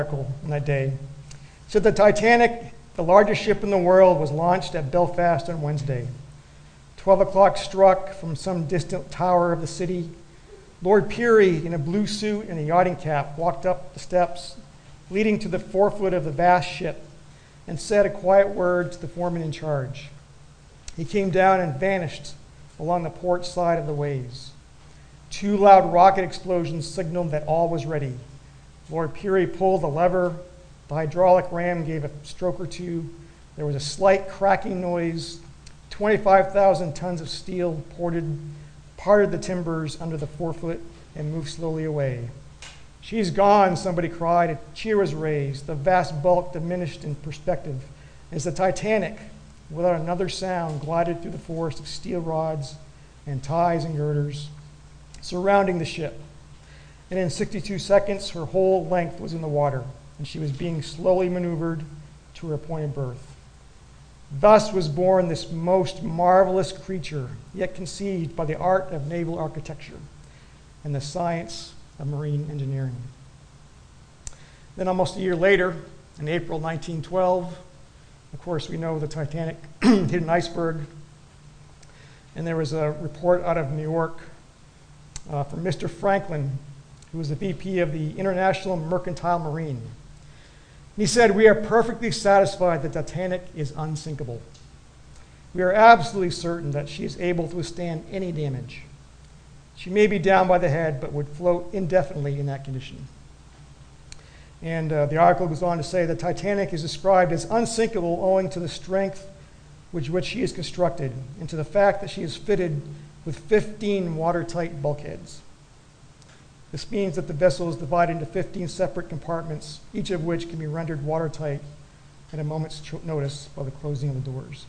article on that day. It said the Titanic, the largest ship in the world, was launched at Belfast on Wednesday. 12 o'clock struck from some distant tower of the city. Lord Peary, in a blue suit and a yachting cap, walked up the steps leading to the forefoot of the vast ship and said a quiet word to the foreman in charge. He came down and vanished along the port side of the ways. 2 loud rocket explosions signaled that all was ready. Lord Peary pulled the lever. The hydraulic ram gave a stroke or two. There was a slight cracking noise. 25,000 tons of steel parted the timbers under the forefoot and moved slowly away. "She's gone," somebody cried. A cheer was raised. The vast bulk diminished in perspective as the Titanic, without another sound, glided through the forest of steel rods and ties and girders surrounding the ship. And in 62 seconds, her whole length was in the water, and she was being slowly maneuvered to her appointed berth. Thus was born this most marvelous creature, yet conceived by the art of naval architecture and the science of marine engineering. Then almost a year later, in April 1912, of course we know the Titanic hit an iceberg, and there was a report out of New York from Mr. Franklin, who was the VP of the International Mercantile Marine. He said, "We are perfectly satisfied that the Titanic is unsinkable. We are absolutely certain that she is able to withstand any damage. She may be down by the head, but would float indefinitely in that condition." And the article goes on to say the Titanic is described as unsinkable owing to the strength with which she is constructed and to the fact that she is fitted with 15 watertight bulkheads. This means that the vessel is divided into 15 separate compartments, each of which can be rendered watertight at a moment's notice by the closing of the doors.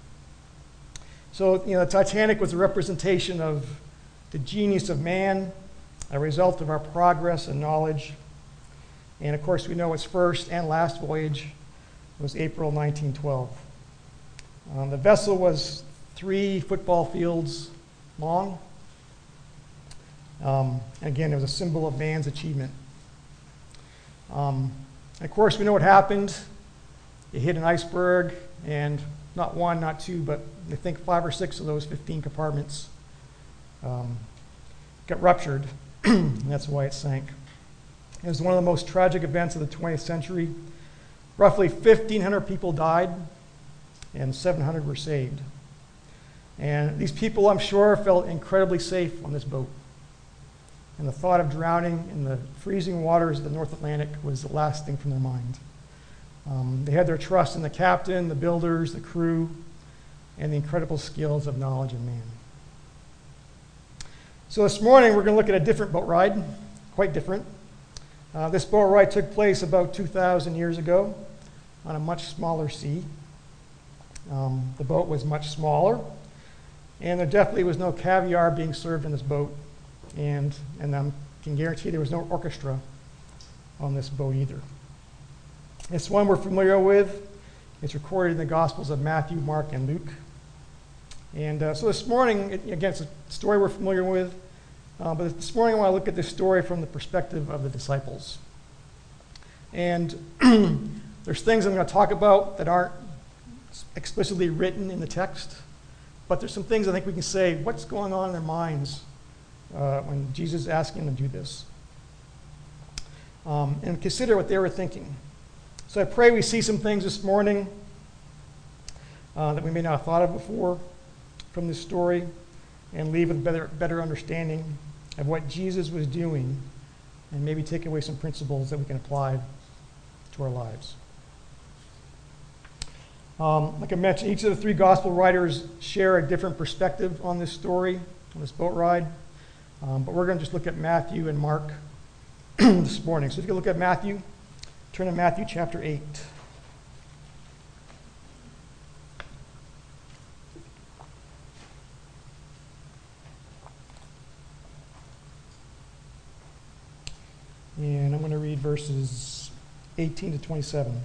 So, the Titanic was a representation of the genius of man, a result of our progress and knowledge. And of course, we know its first and last voyage was April 1912. The vessel was 3 football fields long. And again, it was a symbol of man's achievement. And of course, we know what happened. It hit an iceberg, and not 1, not 2, but I think 5 or 6 of those 15 compartments got ruptured, and that's why it sank. It was one of the most tragic events of the 20th century. Roughly 1,500 people died, and 700 were saved. And these people, I'm sure, felt incredibly safe on this boat. And the thought of drowning in the freezing waters of the North Atlantic was the last thing from their mind. They had their trust in the captain, the builders, the crew, and the incredible skills of knowledge of man. So this morning, we're going to look at a different boat ride, quite different. This boat ride took place about 2,000 years ago on a much smaller sea. The boat was much smaller, and there definitely was no caviar being served in this boat. And I can guarantee there was no orchestra on this boat either. It's one we're familiar with. It's recorded in the Gospels of Matthew, Mark, and Luke. And so this morning, again, it's a story we're familiar with. But this morning I want to look at this story from the perspective of the disciples. And there's things I'm going to talk about that aren't explicitly written in the text. But there's some things I think we can say, what's going on in their minds when Jesus is asking them to do this. And consider what they were thinking. So I pray we see some things this morning that we may not have thought of before from this story, and leave with better understanding of what Jesus was doing, and maybe take away some principles that we can apply to our lives. Like I mentioned, each of the 3 gospel writers share a different perspective on this story, on this boat ride. But we're going to just look at Matthew and Mark this morning. So if you can look at Matthew, turn to Matthew chapter 8. And I'm going to read verses 18 to 27.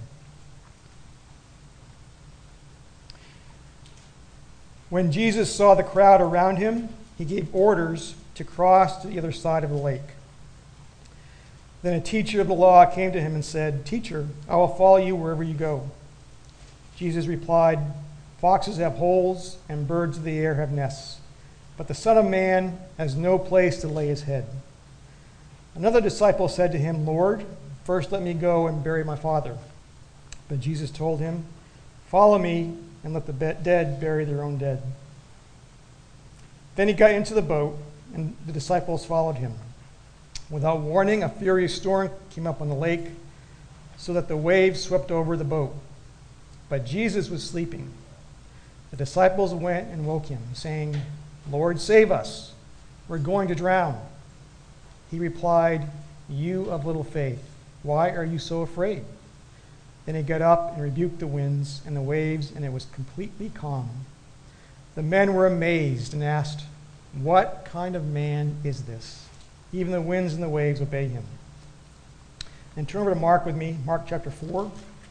When Jesus saw the crowd around him, he gave orders to cross to the other side of the lake. Then a teacher of the law came to him and said, "Teacher, I will follow you wherever you go." Jesus replied, "Foxes have holes and birds of the air have nests, but the Son of Man has no place to lay his head." Another disciple said to him, "Lord, first let me go and bury my father." But Jesus told him, "Follow me and let the dead bury their own dead." Then he got into the boat, and the disciples followed him. Without warning, a furious storm came up on the lake, so that the waves swept over the boat. But Jesus was sleeping. The disciples went and woke him, saying, "Lord, save us. We're going to drown." He replied, "You of little faith, why are you so afraid?" Then he got up and rebuked the winds and the waves, and it was completely calm. The men were amazed and asked, "What kind of man is this? Even the winds and the waves obey him." And turn over to Mark with me, Mark chapter 4.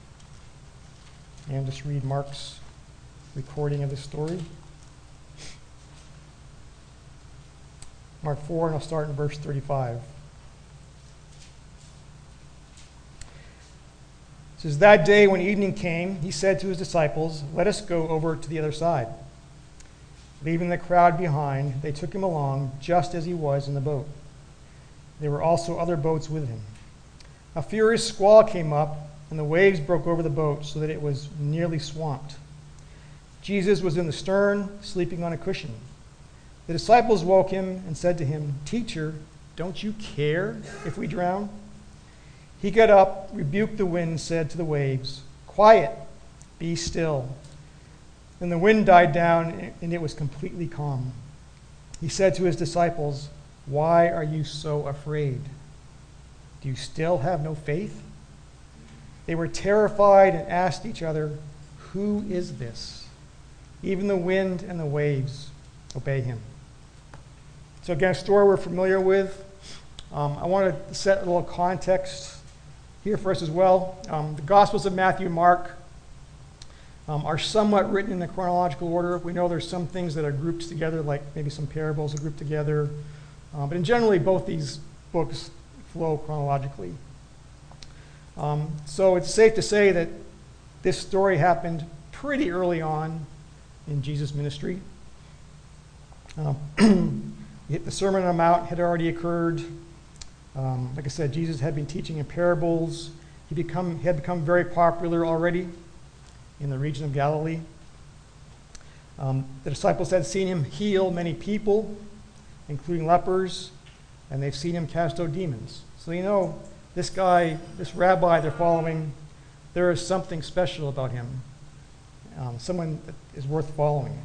And just read Mark's recording of this story. Mark 4, and I'll start in verse 35. It says, "That day when evening came, he said to his disciples, 'Let us go over to the other side.' Leaving the crowd behind, they took him along just as he was in the boat. There were also other boats with him. A furious squall came up, and the waves broke over the boat so that it was nearly swamped. Jesus was in the stern, sleeping on a cushion. The disciples woke him and said to him, "Teacher, don't you care if we drown?" He got up, rebuked the wind, and said to the waves, "Quiet, be still." Then the wind died down, and it was completely calm. He said to his disciples, "Why are you so afraid? Do you still have no faith?" They were terrified and asked each other, "Who is this? Even the wind and the waves obey him." So again, a story we're familiar with. I want to set a little context here for us as well. The Gospels of Matthew and Mark are somewhat written in a chronological order. We know there's some things that are grouped together, like maybe some parables are grouped together. But in generally, both these books flow chronologically. So it's safe to say that this story happened pretty early on in Jesus' ministry. The Sermon on the Mount had already occurred. Like I said, Jesus had been teaching in parables. He had become very popular already in the region of Galilee. The disciples had seen him heal many people, including lepers, and they've seen him cast out demons. So you know, this guy, this rabbi they're following, there is something special about him, someone that is worth following.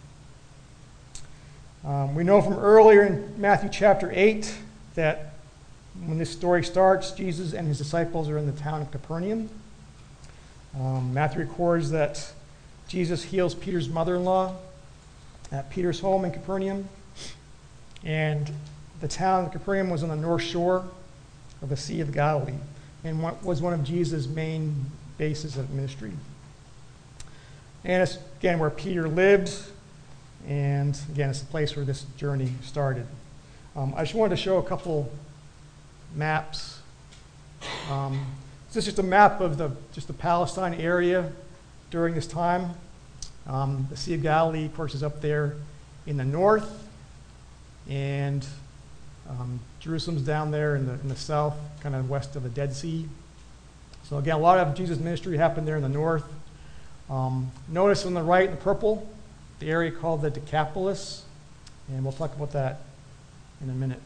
We know from earlier in Matthew chapter 8 that when this story starts, Jesus and his disciples are in the town of Capernaum. Matthew records that Jesus heals Peter's mother-in-law at Peter's home in Capernaum. And the town of Capernaum was on the north shore of the Sea of Galilee and was one of Jesus' main bases of ministry. And it's, again, where Peter lived. And again, it's the place where this journey started. I just wanted to show a couple maps. This is just a map of the Palestine area during this time. The Sea of Galilee, of course, is up there in the north, and Jerusalem's down there in the south, kind of west of the Dead Sea. So again, a lot of Jesus' ministry happened there in the north. Notice on the right in the purple, the area called the Decapolis, and we'll talk about that in a minute.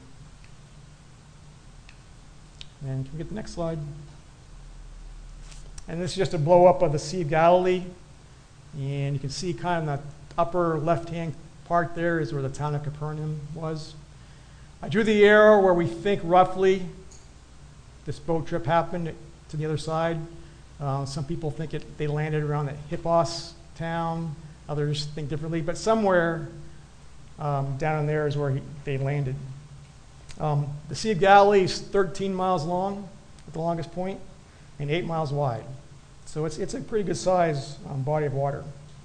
And can we get the next slide? And this is just a blow up of the Sea of Galilee. And you can see kind of in the upper left-hand part there is where the town of Capernaum was. I drew the arrow where we think roughly this boat trip happened to the other side. Some people think they landed around the Hippos town. Others think differently. But somewhere down in there is where they landed. The Sea of Galilee is 13 miles long at the longest point and 8 miles wide. So it's a pretty good size body of water.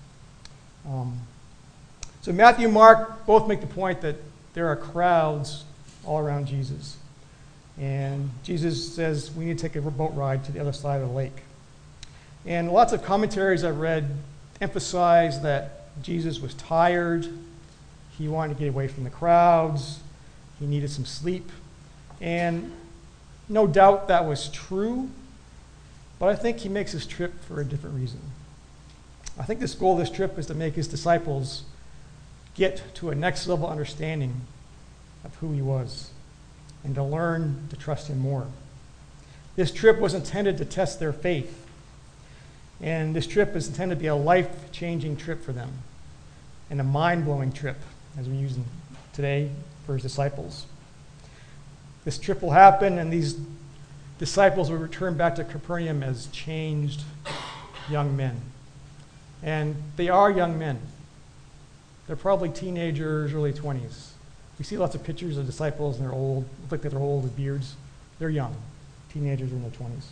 So Matthew and Mark both make the point that there are crowds all around Jesus. And Jesus says we need to take a boat ride to the other side of the lake. And lots of commentaries I've read emphasize that Jesus was tired. He wanted to get away from the crowds. He needed some sleep. And no doubt that was true, but I think he makes this trip for a different reason. I think the goal of this trip is to make his disciples get to a next level understanding of who he was and to learn to trust him more. This trip was intended to test their faith, and this trip is intended to be a life-changing trip for them and a mind-blowing trip, as we're using today for his disciples. This trip will happen, and these disciples will return back to Capernaum as changed young men. And they are young men. They're probably teenagers, early 20s. We see lots of pictures of disciples, and they're old, look like they're old with beards. They're young. Teenagers are in their 20s.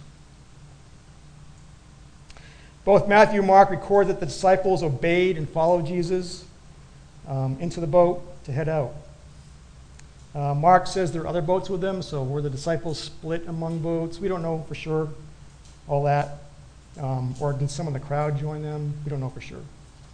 Both Matthew and Mark record that the disciples obeyed and followed Jesus into the boat to head out. Mark says there are other boats with them, so were the disciples split among boats? We don't know for sure all that. Or did some of the crowd join them? We don't know for sure.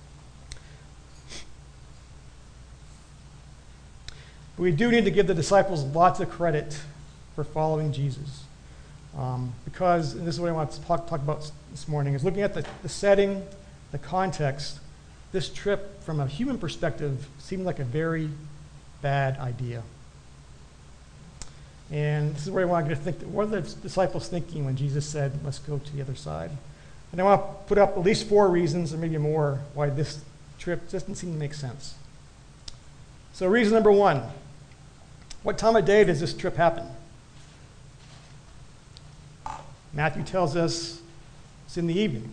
But we do need to give the disciples lots of credit for following Jesus. Because, and this is what I want to talk about this morning, is looking at the setting, the context. This trip, from a human perspective, seemed like a very bad idea. And this is where I want to think, what are the disciples thinking when Jesus said, let's go to the other side? And I want to put up at least 4 reasons, or maybe more, why this trip doesn't seem to make sense. So reason number 1, what time of day does this trip happen? Matthew tells us it's in the evening.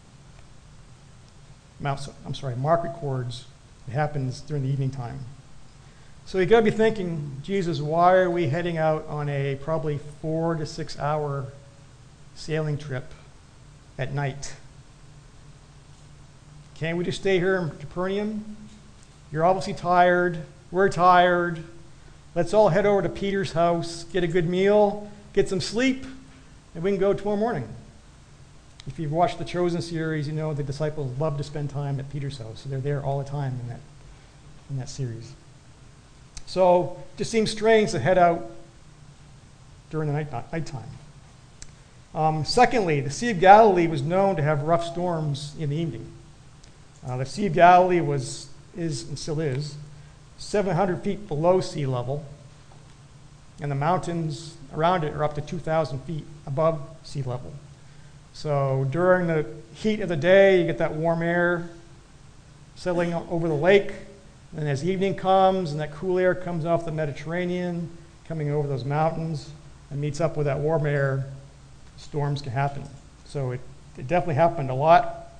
Mark records it happens during the evening time. So you got to be thinking, Jesus, why are we heading out on a probably 4 to 6 hour sailing trip at night? Can't we just stay here in Capernaum? You're obviously tired. We're tired. Let's all head over to Peter's house, get a good meal, get some sleep, and we can go tomorrow morning. If you've watched the Chosen series, you know the disciples love to spend time at Peter's house. So they're there all the time in that series. So it just seems strange to head out during the nighttime. Secondly, the Sea of Galilee was known to have rough storms in the evening. The Sea of Galilee is and still is 700 feet below sea level, and the mountains around it are up to 2,000 feet above sea level. So during the heat of the day, you get that warm air settling over the lake, and as evening comes and that cool air comes off the Mediterranean, coming over those mountains and meets up with that warm air, storms can happen. So it definitely happened a lot.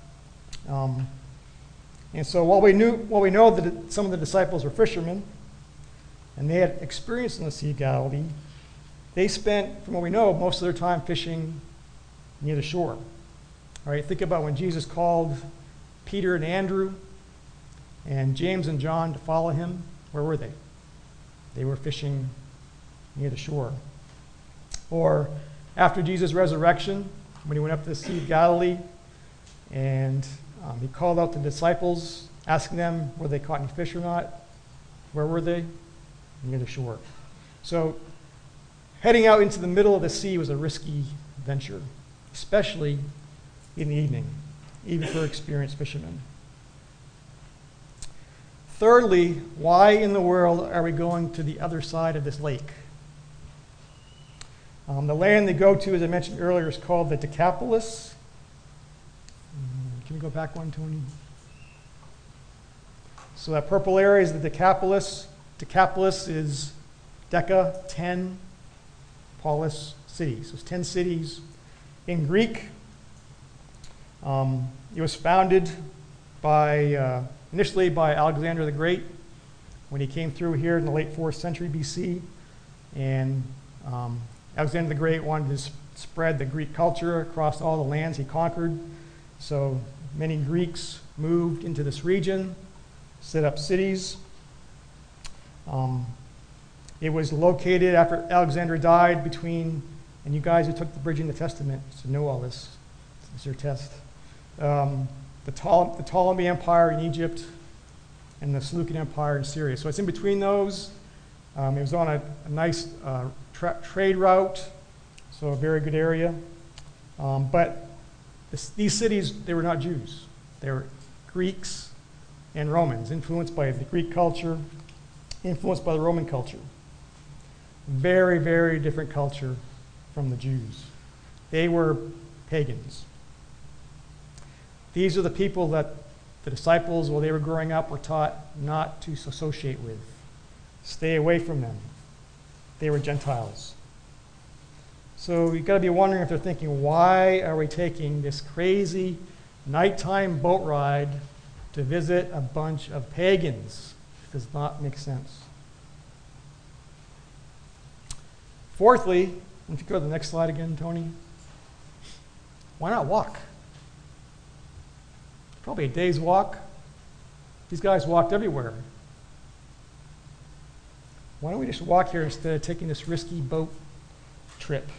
And so while we know that some of the disciples were fishermen, and they had experience in the Sea of Galilee, they spent, from what we know, most of their time fishing near the shore. All right, think about when Jesus called Peter and Andrew and James and John to follow him. Where were they? They were fishing near the shore. Or after Jesus' resurrection, when he went up to the Sea of Galilee, and he called out the disciples, asking them whether they caught any fish or not. Where were they? Near the shore. So heading out into the middle of the sea was a risky venture, especially in the evening, even for experienced fishermen. Thirdly, why in the world are we going to the other side of this lake? The land they go to, as I mentioned earlier, is called the Decapolis. Can we go back one, Tony? So that purple area is the Decapolis. Decapolis is Deca, 10, polis, cities. So it's 10 cities. In Greek, it was founded initially by Alexander the Great when he came through here in the late 4th century BC. And Alexander the Great wanted to spread the Greek culture across all the lands he conquered. So many Greeks moved into this region, set up cities. It was located after Alexander died between, and you guys who took the Bridging the Testament should know all this. It's your test. The Ptolemy Empire in Egypt and the Seleucid Empire in Syria. So it's in between those. It was on a nice trade route, so a very good area. But these cities, they were not Jews. They were Greeks and Romans, influenced by the Greek culture, influenced by the Roman culture. Very, very different culture from the Jews. They were pagans. These are the people that the disciples, while they were growing up, were taught not to associate with. Stay away from them. They were Gentiles. So you've got to be wondering if they're thinking, why are we taking this crazy nighttime boat ride to visit a bunch of pagans? It does not make sense. Fourthly, if you go to the next slide again, Tony, why not walk? Probably a day's walk. These guys walked everywhere. Why don't we just walk here instead of taking this risky boat trip?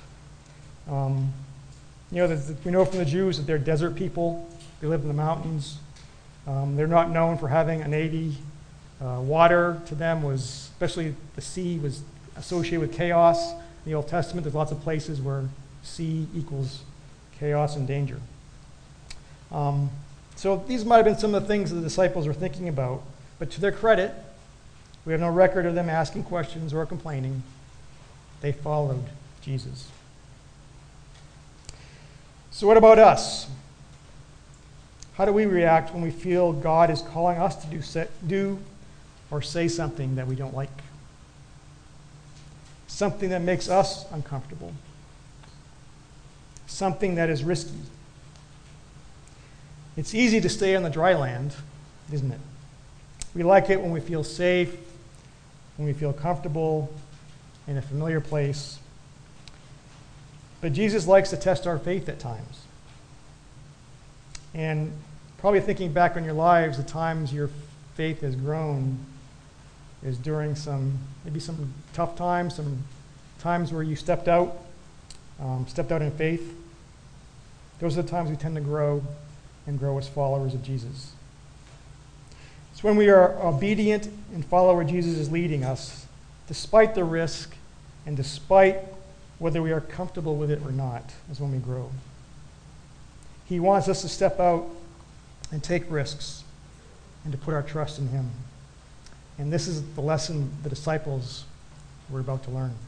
We know from the Jews that they're desert people. They live in the mountains. They're not known for having a navy. Water to them was, especially the sea, was associated with chaos. In the Old Testament, there's lots of places where sea equals chaos and danger. So these might have been some of the things the disciples were thinking about. But to their credit, we have no record of them asking questions or complaining. They followed Jesus. So what about us? How do we react when we feel God is calling us to do or say something that we don't like? Something that makes us uncomfortable. Something that is risky. It's easy to stay on the dry land, isn't it? We like it when we feel safe, when we feel comfortable in a familiar place. But Jesus likes to test our faith at times. And probably thinking back on your lives, the times your faith has grown is during maybe some tough times, some times where you stepped out in faith. Those are the times we tend to grow and grow as followers of Jesus. It's when we are obedient and follow where Jesus is leading us, despite the risk and despite whether we are comfortable with it or not, is when we grow. He wants us to step out and take risks and to put our trust in him. And this is the lesson the disciples were about to learn.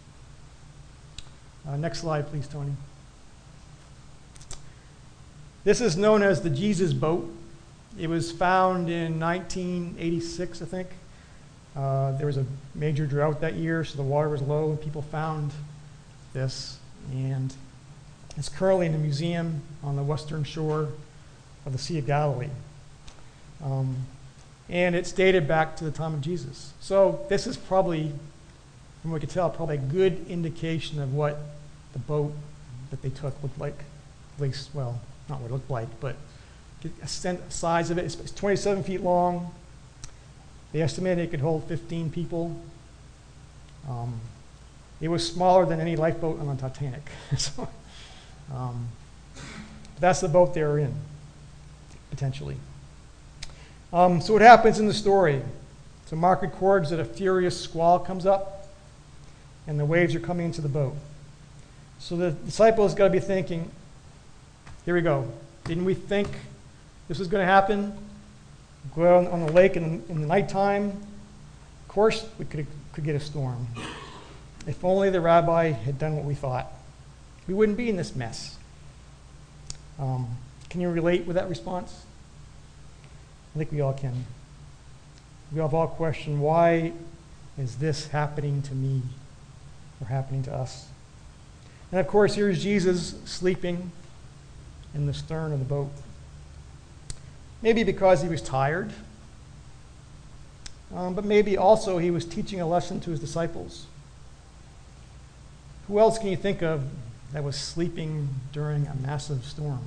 Next slide, please, Tony. This is known as the Jesus boat. It was found in 1986, I think. There was a major drought that year, so the water was low, and people found this. And it's currently in a museum on the western shore of the Sea of Galilee. And it's dated back to the time of Jesus. So this is probably, from what we can tell, probably a good indication of what the boat that they took looked like. At least, well, not what it looked like, but a size of it. It's 27 feet long. They estimated it could hold 15 people. It was smaller than any lifeboat on the Titanic. So, that's the boat they were in, potentially. So what happens in the story? So Mark records that a furious squall comes up, and the waves are coming into the boat. So the disciples got to be thinking, here we go. Didn't we think this was going to happen? Go out on the lake in the nighttime. Of course, we could get a storm. If only the rabbi had done what we thought, we wouldn't be in this mess. Can you relate with that response? I think we all can. We have all questioned, why is this happening to me or happening to us? And of course, here's Jesus sleeping in the stern of the boat. Maybe because he was tired, but maybe also he was teaching a lesson to his disciples. Who else can you think of that was sleeping during a massive storm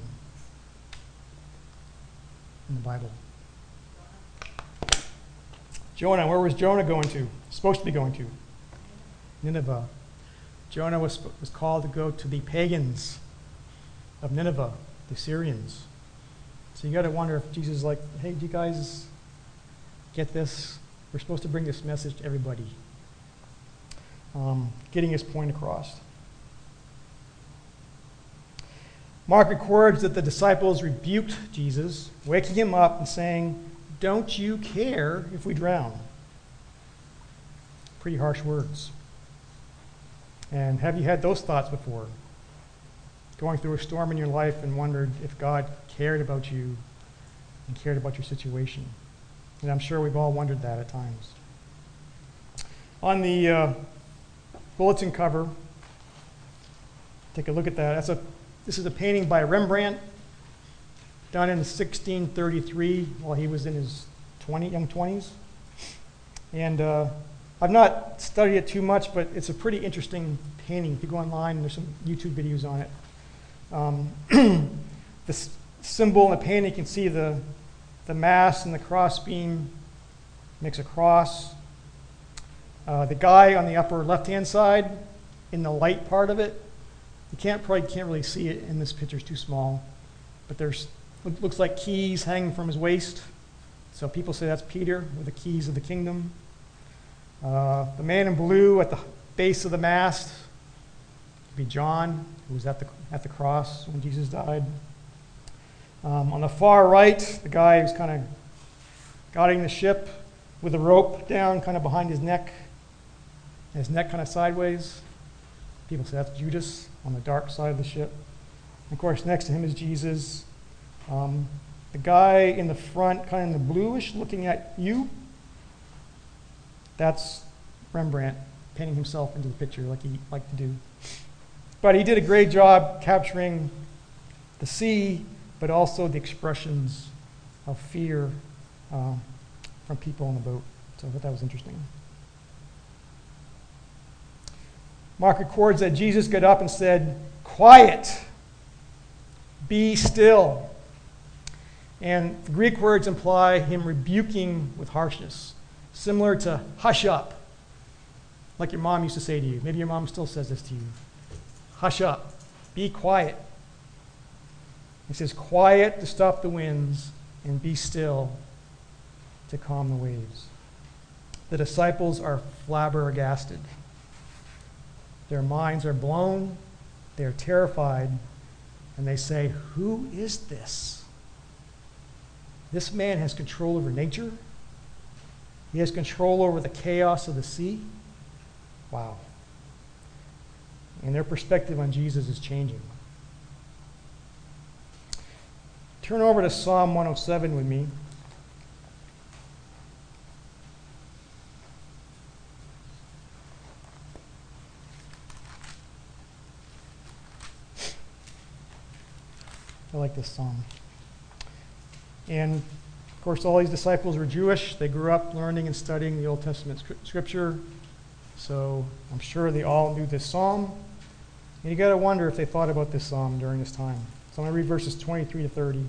in the Bible? Jonah. Where was Jonah going to? Supposed to be going to? Nineveh. Jonah was called to go to the pagans of Nineveh, the Syrians. So you got to wonder if Jesus is like, hey, do you guys get this? We're supposed to bring this message to everybody. Getting his point across. Mark records that the disciples rebuked Jesus, waking him up and saying, "Don't you care if we drown?" Pretty harsh words. And have you had those thoughts before? Going through a storm in your life and wondered if God cared about you and cared about your situation. And I'm sure we've all wondered that at times. On the bulletin cover, take a look at that. This is a painting by Rembrandt, done in 1633 while he was in his young 20s. And I've not studied it too much, but it's a pretty interesting painting. If you go online, there's some YouTube videos on it. The symbol in the painting, you can see the mass and the crossbeam makes a cross. The guy on the upper left-hand side, in the light part of it, you probably can't really see it in this picture, it's too small, but there's looks like keys hanging from his waist. So people say that's Peter with the keys of the kingdom. The man in blue at the base of the mast would be John, who was at the cross when Jesus died. On the far right, the guy who's kind of guiding the ship with a rope down kind of behind his neck, and his neck kind of sideways. People say that's Judas on the dark side of the ship. And of course, next to him is Jesus. The guy in the front, kind of in the bluish, looking at you, that's Rembrandt painting himself into the picture like he liked to do. But he did a great job capturing the sea, but also the expressions of fear from people on the boat. So I thought that was interesting. Mark records that Jesus got up and said, "Quiet, be still." And the Greek words imply him rebuking with harshness, similar to hush up, like your mom used to say to you. Maybe your mom still says this to you. Hush up, be quiet. He says, quiet to stop the winds and be still to calm the waves. The disciples are flabbergasted. Their minds are blown, they're terrified, and they say, "Who is this? This man has control over nature. He has control over the chaos of the sea." Wow. And their perspective on Jesus is changing. Turn over to Psalm 107 with me. I like this psalm. And of course, all these disciples were Jewish. They grew up learning and studying the Old Testament scripture. So I'm sure they all knew this psalm. And you got to wonder if they thought about this psalm during this time. So I'm going to read verses 23 to 30.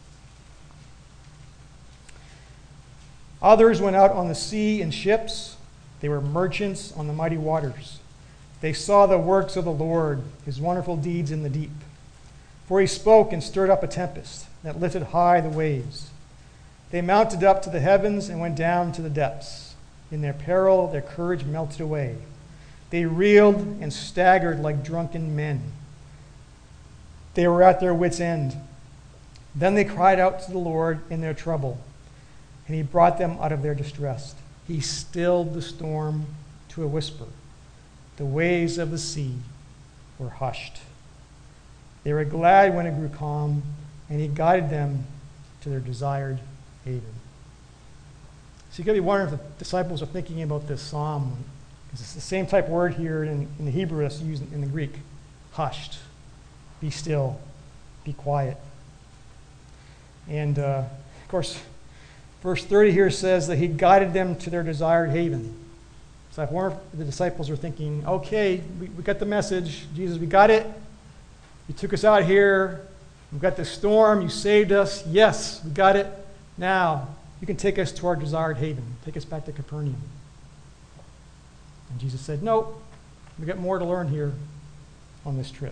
Others went out on the sea in ships. They were merchants on the mighty waters. They saw the works of the Lord, his wonderful deeds in the deep. For he spoke and stirred up a tempest that lifted high the waves. They mounted up to the heavens and went down to the depths. In their peril, their courage melted away. They reeled and staggered like drunken men. They were at their wits' end. Then they cried out to the Lord in their trouble, and he brought them out of their distress. He stilled the storm to a whisper. The waves of the sea were hushed. They were glad when it grew calm, and he guided them to their desired haven. So you got to be wondering if the disciples are thinking about this psalm, because it's the same type of word here in the Hebrew that's used in the Greek. Hushed. Be still. Be quiet. And of course, verse 30 here says that he guided them to their desired haven. So I wonder if the disciples are thinking, okay, we got the message. Jesus, we got it. You took us out here. We've got this storm. You saved us. Yes, we got it. Now, you can take us to our desired haven. Take us back to Capernaum. And Jesus said, nope, We got more to learn here on this trip.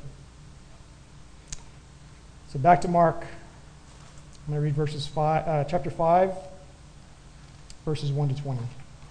So back to Mark. I'm going to read chapter 5, verses 1 to 20.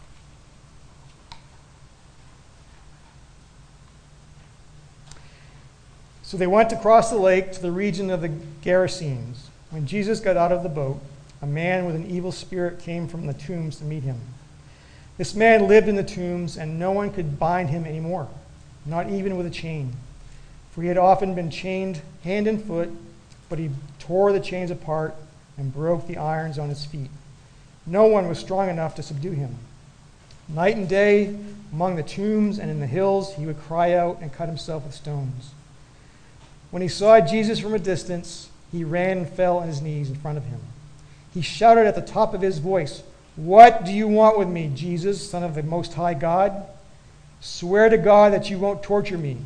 So they went across the lake to the region of the Gerasenes. When Jesus got out of the boat, a man with an evil spirit came from the tombs to meet him. This man lived in the tombs, and no one could bind him anymore, not even with a chain. For he had often been chained hand and foot, but he tore the chains apart and broke the irons on his feet. No one was strong enough to subdue him. Night and day, among the tombs and in the hills, he would cry out and cut himself with stones. When he saw Jesus from a distance, he ran and fell on his knees in front of him. He shouted at the top of his voice, "What do you want with me, Jesus, Son of the Most High God? Swear to God that you won't torture me."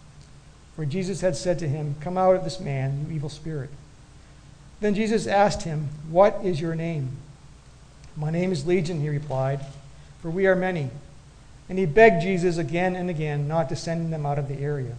For Jesus had said to him, "Come out of this man, you evil spirit." Then Jesus asked him, "What is your name?" "My name is Legion," he replied, "for we are many." And he begged Jesus again and again not to send them out of the area.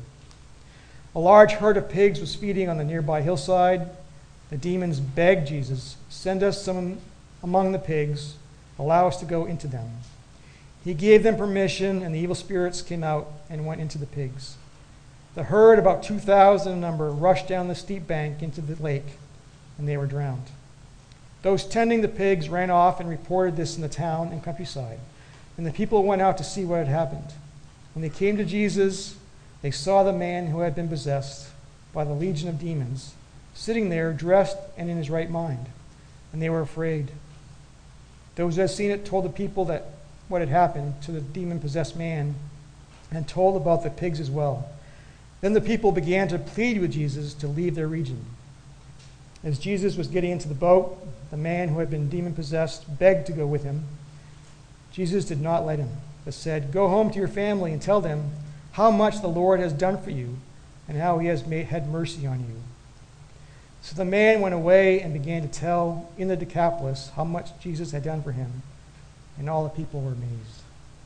A large herd of pigs was feeding on the nearby hillside. The demons begged Jesus, "Send us some among the pigs, allow us to go into them." He gave them permission, and the evil spirits came out and went into the pigs. The herd, about 2,000 in number, rushed down the steep bank into the lake, and they were drowned. Those tending the pigs ran off and reported this in the town and countryside, and the people went out to see what had happened. When they came to Jesus, they saw the man who had been possessed by the legion of demons sitting there, dressed and in his right mind, and they were afraid. Those who had seen it told the people that what had happened to the demon-possessed man, and told about the pigs as well. Then the people began to plead with Jesus to leave their region. As Jesus was getting into the boat, the man who had been demon-possessed begged to go with him. Jesus did not let him, but said, "Go home to your family and tell them how much the Lord has done for you and how he has had mercy on you." So the man went away and began to tell in the Decapolis how much Jesus had done for him, and all the people were amazed.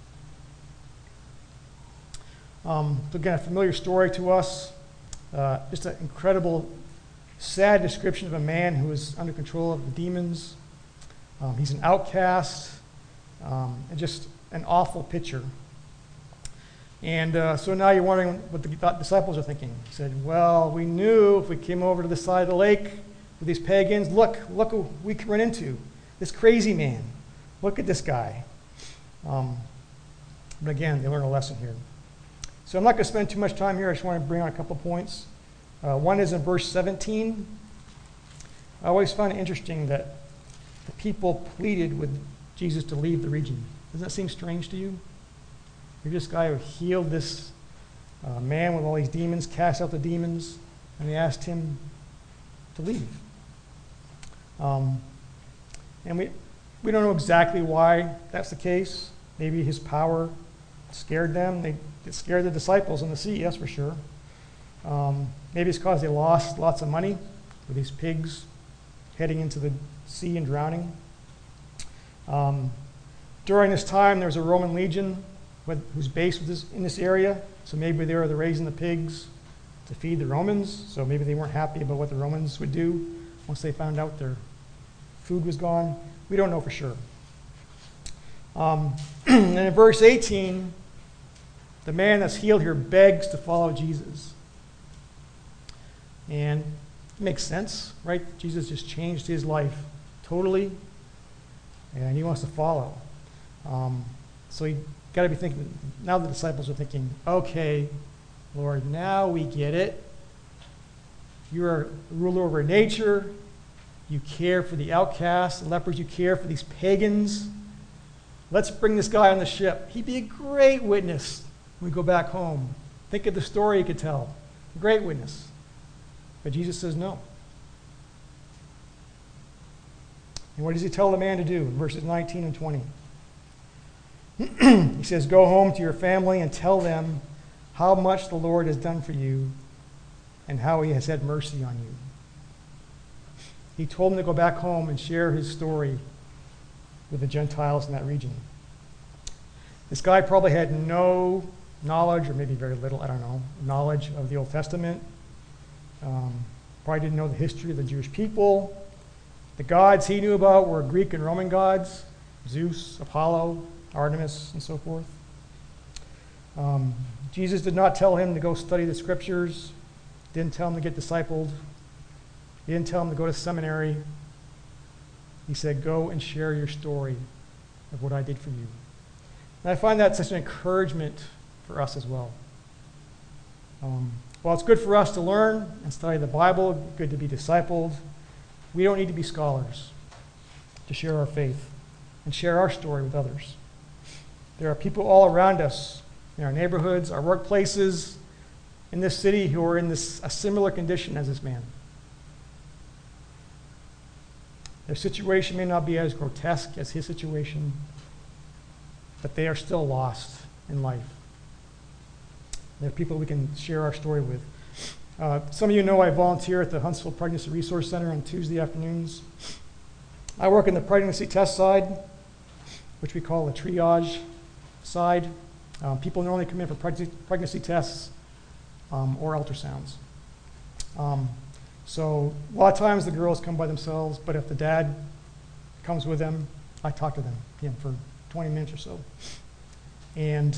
So again, a familiar story to us, just an incredible, sad description of a man who is under control of the demons. He's an outcast, and just an awful picture. And so now you're wondering what the disciples are thinking. He said, "Well, we knew if we came over to this side of the lake with these pagans, look who we could run into, this crazy man. Look at this guy." But again, they learn a lesson here. So I'm not going to spend too much time here. I just want to bring on a couple points. One is in verse 17. I always find it interesting that the people pleaded with Jesus to leave the region. Doesn't that seem strange to you? You're this guy who healed this man with all these demons, cast out the demons, and they asked him to leave. And we don't know exactly why that's the case. Maybe his power scared them. It scared the disciples on the sea, that's for sure. Maybe it's because they lost lots of money with these pigs heading into the sea and drowning. During this time, there was a Roman legion whose base was in this area, so maybe they were raising the pigs to feed the Romans, so maybe they weren't happy about what the Romans would do once they found out their food was gone. We don't know for sure. And in verse 18, the man that's healed here begs to follow Jesus. And it makes sense, right? Jesus just changed his life totally, and he wants to follow. So you got to be thinking, now the disciples are thinking, "Okay, Lord, now we get it. You're a ruler over nature. You care for the outcasts, the lepers. You care for these pagans. Let's bring this guy on the ship. He'd be a great witness when we go back home. Think of the story he could tell. A great witness." But Jesus says no. And what does he tell the man to do in verses 19 and 20? He says, "Go home to your family and tell them how much the Lord has done for you and how he has had mercy on you." He told them to go back home and share his story with the Gentiles in that region. This guy probably had no knowledge, or maybe very little, I don't know, knowledge of the Old Testament. Probably didn't know the history of the Jewish people. The gods he knew about were Greek and Roman gods, Zeus, Apollo, Artemis, and so forth. Jesus did not tell him to go study the scriptures, didn't tell him to get discipled, he didn't tell him to go to seminary. He said, go and share your story of what I did for you. And I find that such an encouragement for us as well. While it's good for us to learn and study the Bible, good to be discipled, we don't need to be scholars to share our faith and share our story with others. There are people all around us, in our neighborhoods, our workplaces, in this city, who are in a similar condition as this man. Their situation may not be as grotesque as his situation, but they are still lost in life. They're people we can share our story with. Some of you know I volunteer at the Huntsville Pregnancy Resource Center on Tuesday afternoons. I work in the pregnancy test side, which we call the triage side. People normally come in for pregnancy tests or ultrasounds. So a lot of times the girls come by themselves, but if the dad comes with them, I talk to them for 20 minutes or so. And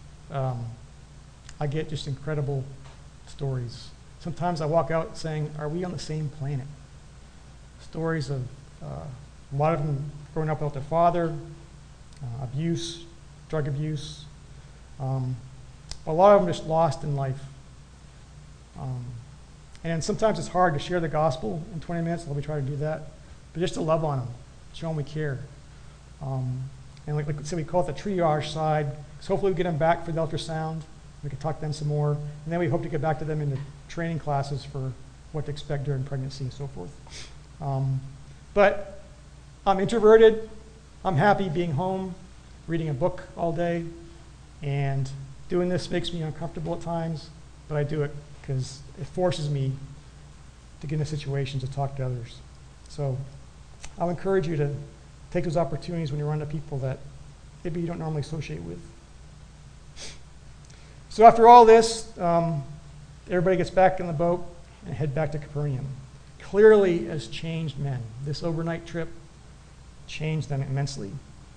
I get just incredible stories. Sometimes I walk out saying, are we on the same planet? Stories of a lot of them growing up without their father, abuse, drug abuse. A lot of them just lost in life. And sometimes it's hard to share the gospel in 20 minutes, let me try to do that, but just to love on them, show them we care. And like I said, we call it the triage side, because hopefully we get them back for the ultrasound, we can talk to them some more, and then we hope to get back to them in the training classes for what to expect during pregnancy and so forth. But I'm introverted, I'm happy being home, reading a book all day, and doing this makes me uncomfortable at times, but I do it because it forces me to get into situations to talk to others. So I'll encourage you to take those opportunities when you run into people that maybe you don't normally associate with. So after all this, everybody gets back in the boat and head back to Capernaum. Clearly as changed men. This overnight trip changed them immensely.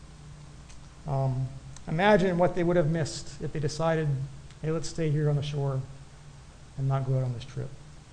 Imagine what they would have missed if they decided, hey, let's stay here on the shore and not go out on this trip.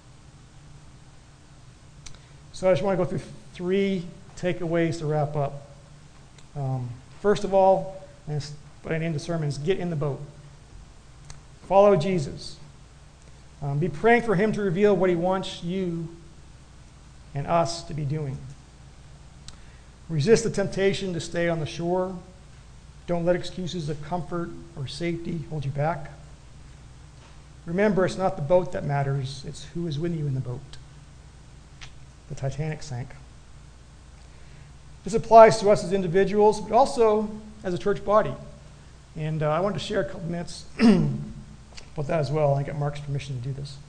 So I just want to go through 3 takeaways to wrap up. First of all, and what I named the sermon is get in the boat. Follow Jesus. Be praying for him to reveal what he wants you and us to be doing. Resist the temptation to stay on the shore. Don't let excuses of comfort or safety hold you back. Remember, it's not the boat that matters, it's who is with you in the boat. The Titanic sank. This applies to us as individuals, but also as a church body. And I wanted to share a couple minutes about that as well. I got Mark's permission to do this.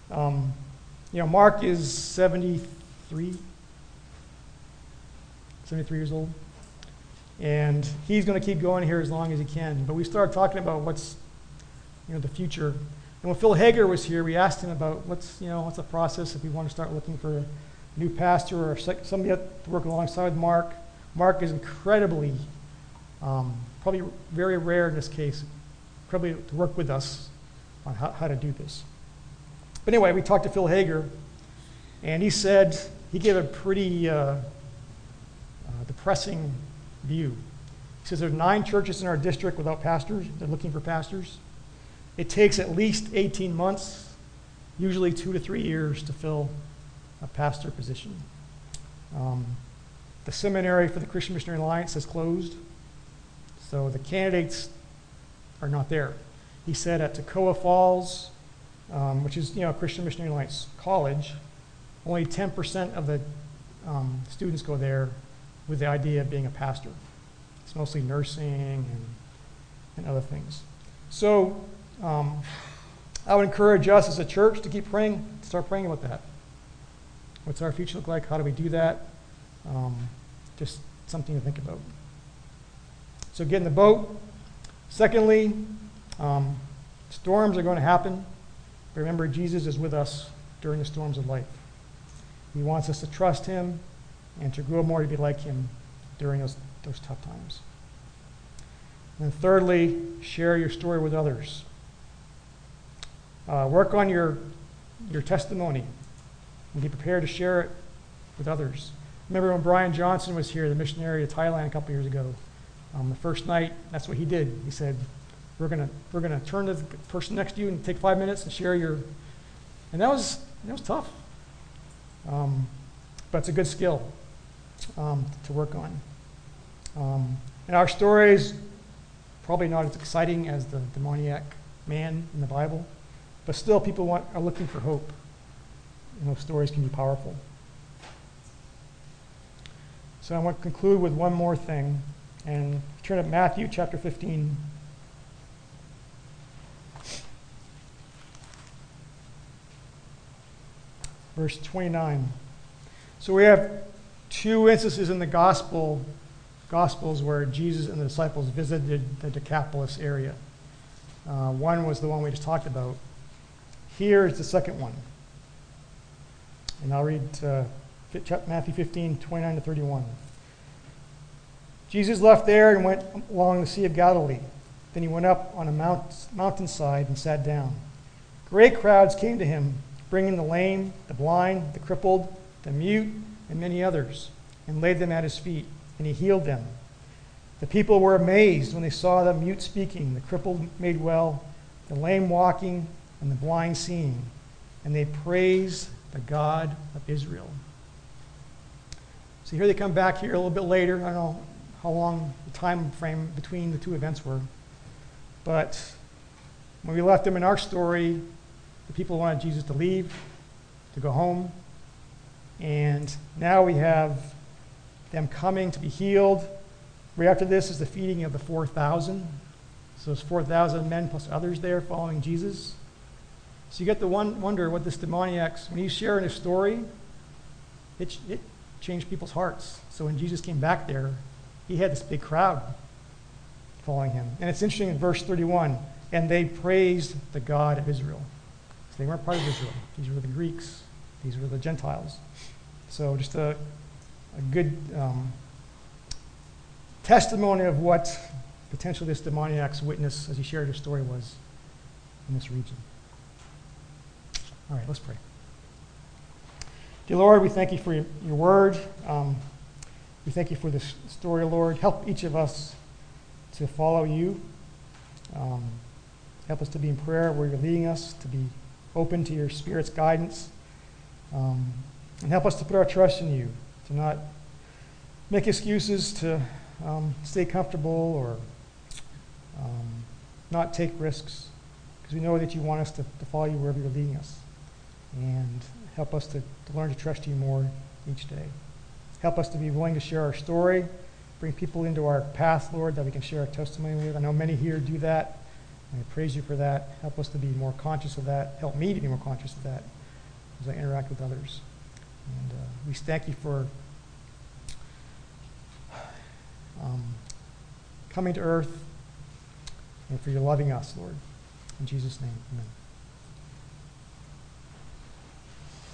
Mark is 73 years old. And he's going to keep going here as long as he can. But we started talking about what's, the future. And when Phil Hager was here, we asked him about what's the process if we want to start looking for a new pastor or somebody to work alongside Mark. Mark is incredibly, probably very rare in this case, probably to work with us on how to do this. But anyway, we talked to Phil Hager, and he said, he gave a pretty depressing view. He says there's 9 churches in our district without pastors. They're looking for pastors. It takes at least 18 months, usually 2 to 3 years to fill a pastor position. The seminary for the Christian Missionary Alliance has closed, so the candidates are not there. He said at Toccoa Falls, which is Christian Missionary Alliance College, only 10% of the students go there with the idea of being a pastor. It's mostly nursing and other things. So I would encourage us as a church to keep praying, start praying about that. What's our future look like? How do we do that? Just something to think about. So get in the boat. Secondly, Storms are going to happen, but remember, Jesus is with us during the storms of life. He wants us to trust him and to grow more to be like him during those tough times. And thirdly, share your story with others. Work on your testimony and be prepared to share it with others. Remember when Brian Johnson was here, the missionary to Thailand a couple years ago. The first night, that's what he did. He said, we're gonna turn to the person next to you and take 5 minutes and share your, and that was tough. But it's a good skill to work on. And our story is probably not as exciting as the demoniac man in the Bible, but still people are looking for hope. And those stories can be powerful. So I want to conclude with one more thing, and turn to Matthew chapter 15. Verse 29. So we have two instances in the Gospels where Jesus and the disciples visited the Decapolis area. One was the one we just talked about. Here is the second one. And I'll read Matthew 15, 29 to 31. Jesus left there and went along the Sea of Galilee. Then he went up on a mountainside and sat down. Great crowds came to him, bringing the lame, the blind, the crippled, the mute, and many others, and laid them at his feet, and he healed them. The people were amazed when they saw the mute speaking, the crippled made well, the lame walking, and the blind seeing, and they praised the God of Israel. So here they come back here a little bit later. I don't know how long the time frame between the two events were, but when we left them in our story, the people wanted Jesus to leave, to go home, and now we have them coming to be healed. Right after this is the feeding of the 4,000. So there's 4,000 men plus others there following Jesus. So you get to wonder what this demoniac's, when he's sharing his story, it changed people's hearts. So when Jesus came back there, he had this big crowd following him. And it's interesting in verse 31, and they praised the God of Israel. So they weren't part of Israel. These were the Greeks. These were the Gentiles. So just a good testimony of what potentially this demoniac's witness, as he shared his story, was in this region. All right, let's pray. Dear Lord, we thank you for your word. We thank you for this story, Lord. Help each of us to follow you. Help us to be in prayer where you're leading us, to be open to your Spirit's guidance. And help us to put our trust in you, to not make excuses to stay comfortable or not take risks, because we know that you want us to follow you wherever you're leading us. And help us to learn to trust you more each day. Help us to be willing to share our story, bring people into our path, Lord, that we can share our testimony with. I know many here do that, and I praise you for that. Help us to be more conscious of that. Help me to be more conscious of that as I interact with others. And we thank you for coming to earth and for your loving us, Lord. In Jesus' name, amen.